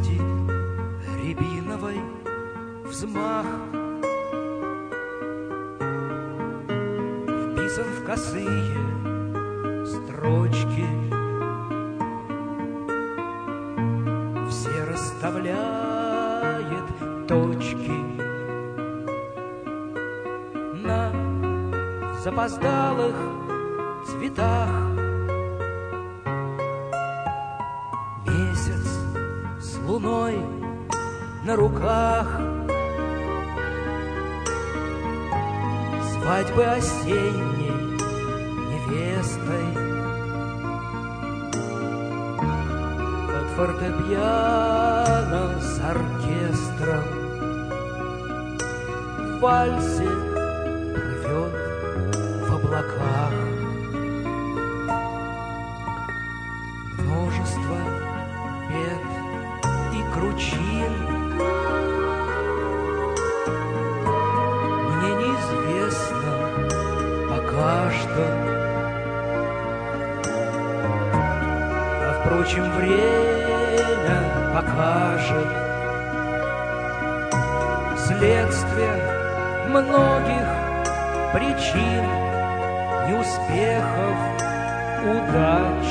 груди рябиновой взмах вписан в косые строчки, все расставляет точки на запоздалых цветах. Месяц с луной на руках, свадьбы осенней невестой, под фортепиано с оркестром в вальсе плывет в облаках. Множество бед и кручин мне неизвестно пока что, а впрочем время покажет следствие многих причин, неуспехов, удач.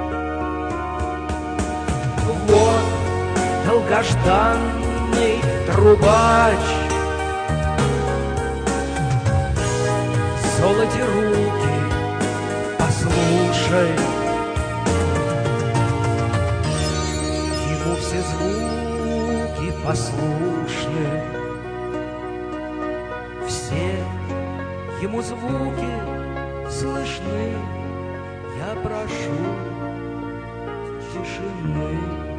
Вот долгожданный трубач, золоте руки, послушай, ему все звуки послушны, все ему звуки слышны. Я прошу тишины.